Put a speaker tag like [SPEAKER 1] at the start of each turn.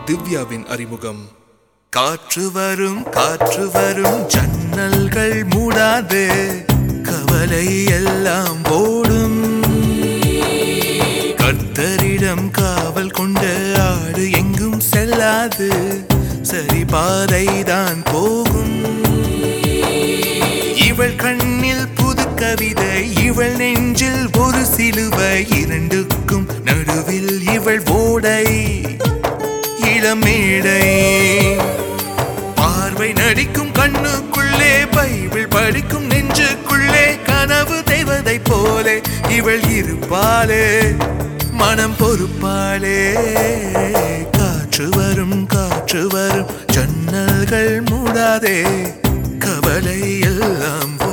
[SPEAKER 1] திவ்யாவின் அறிமுகம். காற்று வரும் ஜன்னல்கள் மூடாது, கவலை எல்லாம் ஓடும். கர்த்தரிடம் காவல் கொண்ட ஆடு எங்கும் செல்லாது, சரி பாதைதான் போகும். இவள் கண்ணில் புது கவிதை, இவள் நெஞ்சில் ஒரு சிலுவை, இரண்டுக்கும் நடுவில் இவள் ஓடை இளமேடை. பார்வை நடிக்கும் கண்ணுக்குள்ளே, பைபிள் படிக்கும் நெஞ்சுக்குள்ளே, கனவு தெய்வதை போலே இவள் இருப்பாளே, மனம் பொறுப்பாளே. காற்று வரும் ஜன்னல்கள் மூடாதே, கவலை எல்லாம்